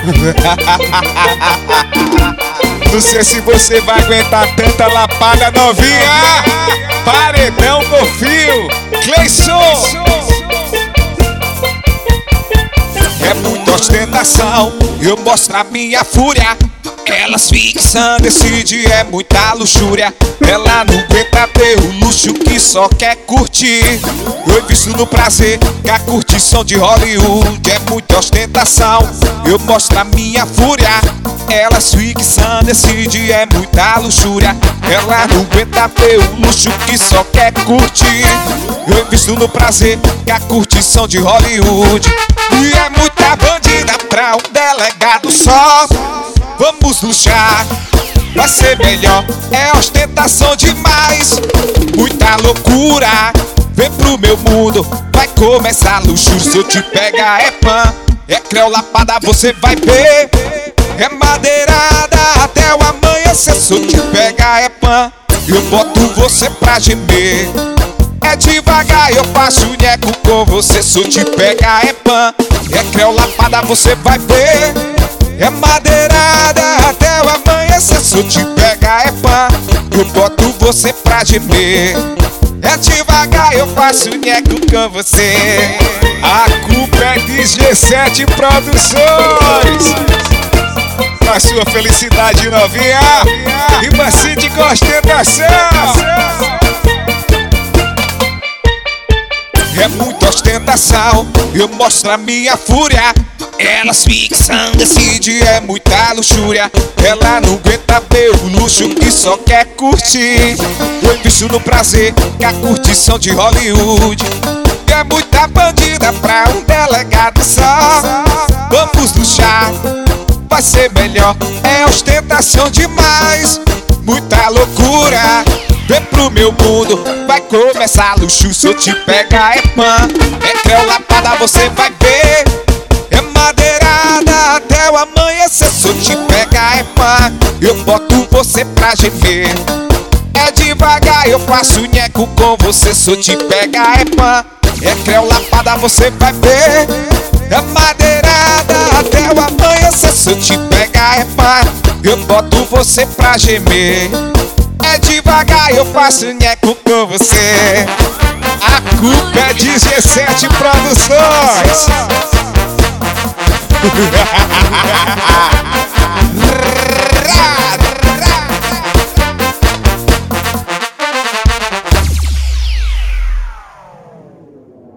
Não sei se você vai aguentar tanta lapada, novinha. Paredão com fio, Cleison. É muita ostentação, eu mostro a minha fúria. Elas fixam, decide, é muita luxúria. Ela não aguenta ter o luxo que só quer curtir. Eu invisto no prazer, que a curtição de Hollywood é muita ostentação. Eu mostro a minha fúria. Elas fixam, decide, é muita luxúria. Ela não aguenta ter o luxo que só quer curtir. Eu invisto no prazer, que a curtição de Hollywood. E é muita bandida pra um delegado só. Vamos luxar, vai ser melhor. É ostentação demais, muita loucura. Vem pro meu mundo, vai começar luxo. Se eu te pegar é pan, é creu lapada, você vai ver. É madeirada até o amanhecer. Se eu te pegar é pan, eu boto você pra gemer. É devagar, eu faço nheco com você. Se eu te pegar é pan, é creu lapada, você vai ver. É madeirada até o amanhecer. Se eu te pegar é pá, eu boto você pra gemer. É devagar, eu faço nheco com você. A culpa é de G7 Produções. Pra sua felicidade, novinha. E bastante com ostentação. É muita ostentação, eu mostro a minha fúria. Elas fixam, decide, é muita luxúria. Ela não aguenta ver o luxo que só quer curtir. Eu invisto no prazer, que a curtição de Hollywood. É muita bandida pra um delegado só. Vamos luxar, vai ser melhor. É ostentação demais, muita loucura. Vem pro meu mundo, vai começar luxo. Se eu te pegar é pan, é creu lapada, você vai ver. É madeirada até o amanhecer. Se eu te pegar é pá, eu boto você pra gemer. É devagar, eu faço nheco com você. Se eu te pegar é pá, é creu lapada, você vai ver. É madeirada até o amanhecer. Se eu te pegar é pá, eu boto você pra gemer. É devagar, eu faço nheco com você. A culpa é de G7 Produções.